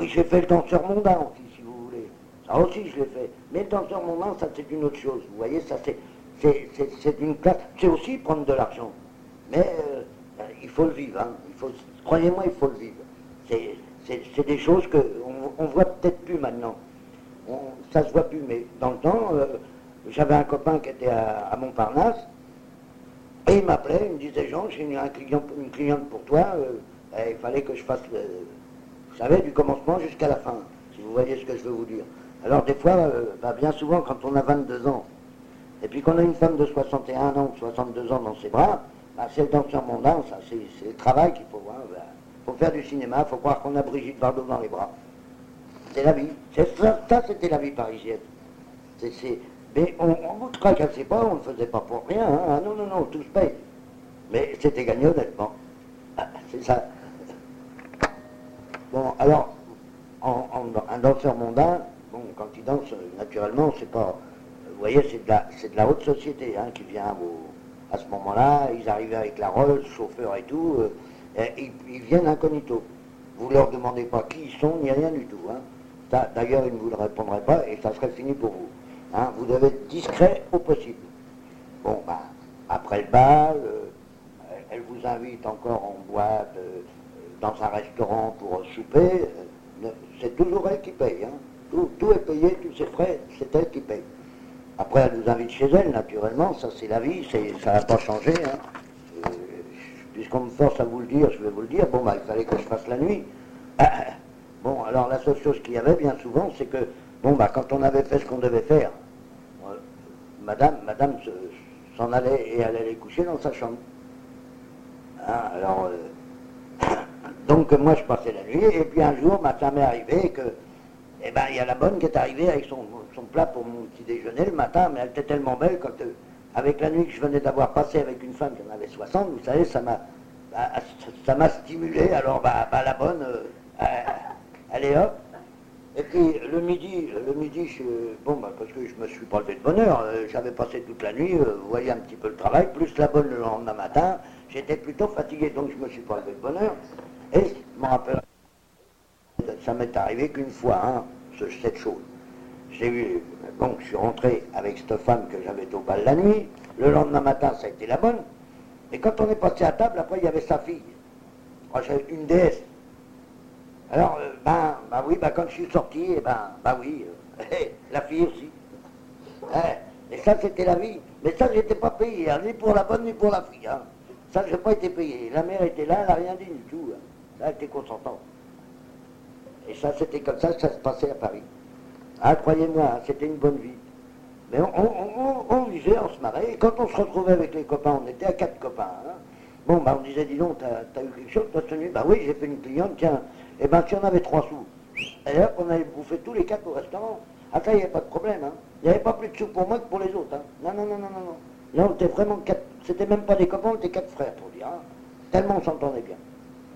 oui, j'ai fait le danseur mondain aussi, si vous voulez. Ça aussi, je l'ai fait. Mais le danseur mondain, ça, c'est une autre chose. Vous voyez, ça, c'est une classe. C'est aussi prendre de l'argent. Mais il faut le vivre. Hein. Croyez-moi, il faut le vivre. C'est des choses qu'on ne voit peut-être plus maintenant. Ça se voit plus, mais dans le temps, j'avais un copain qui était à Montparnasse, et il m'appelait, il me disait, Jean, j'ai une cliente pour toi, il fallait que je fasse, vous savez, du commencement jusqu'à la fin, si vous voyez ce que je veux vous dire. Alors des fois, bien souvent, quand on a 22 ans, et puis qu'on a une femme de 61 ans ou 62 ans dans ses bras, c'est le danseur mondain, ça, c'est le travail qu'il faut voir. Il faut faire du cinéma, il faut croire qu'on a Brigitte Bardot dans les bras. C'est la vie. Ça, c'était la vie parisienne. Mais on vous tracassait pas, on ne le faisait pas pour rien. Hein. Ah, non, non, non, tout se paye. Mais c'était gagné honnêtement. Ah, c'est ça. Bon, alors, un danseur mondain, bon, quand il danse, naturellement, c'est pas... Vous voyez, c'est de la haute société hein, qui vient à ce moment-là. Ils arrivaient avec la Rolls, chauffeur et tout. Ils viennent incognito. Vous leur demandez pas qui ils sont, ni rien du tout. Hein. D'ailleurs, ils ne vous le répondraient pas et ça serait fini pour vous. Hein. Vous devez être discret au possible. Bon, après le bal, elle vous invite encore en boîte, dans un restaurant pour souper. C'est toujours elle qui paye. Hein. Tout est payé, tous ses frais, c'est elle qui paye. Après, elle nous invite chez elle, naturellement, ça c'est la vie, ça n'a pas changé. Hein. Puisqu'on me force à vous le dire, je vais vous le dire. Bon, il fallait que je fasse la nuit. Bon, alors la seule chose qu'il y avait bien souvent, c'est que, quand on avait fait ce qu'on devait faire, madame s'en allait et elle allait coucher dans sa chambre. Hein, alors, donc moi je passais la nuit, et puis un jour, ça m'est arrivé que, il y a la bonne qui est arrivée avec son plat pour mon petit déjeuner le matin, mais elle était tellement belle quand, avec la nuit que je venais d'avoir passé avec une femme qui en avait 60, vous savez, ça m'a stimulé, alors la bonne, allez hop. Et puis le midi, parce que je me suis pas levé de bonne heure, j'avais passé toute la nuit, vous voyez un petit peu le travail, plus la bonne le lendemain matin, j'étais plutôt fatigué, donc je me suis pas levé de bonne heure. Et je me rappelle, ça m'est arrivé qu'une fois, hein, cette chose. Je suis rentré avec cette femme que j'avais au bal la nuit, le lendemain matin ça a été la bonne, et quand on est passé à table, après il y avait sa fille. Moi j'avais une déesse. Alors, quand je suis sorti, la fille aussi. Et ça, c'était la vie. Mais ça, j'étais pas payé, hein, ni pour la bonne, ni pour la fille. Hein. Ça, je n'ai pas été payé. La mère était là, elle n'a rien dit du tout. Hein. Ça, elle était consentante. Et ça, c'était comme ça que ça se passait à Paris. Ah, croyez-moi, hein, c'était une bonne vie. Mais on vivait, on se marrait. Et quand on se retrouvait avec les copains, on était à 4 copains. Hein. On disait, dis donc, t'as eu quelque chose, toi, cette nuit? Oui, j'ai fait une cliente, tiens. Et si on avait 3 sous, et là, on allait bouffer tous les 4 au restaurant. Ah, ça, il n'y avait pas de problème. Hein. Il n'y avait pas plus de sous pour moi que pour les autres. Hein. Non, non, non, non, non, non. Là, on était vraiment 4, c'était même pas des copains, on était 4 frères, pour dire. Hein. Tellement on s'entendait bien.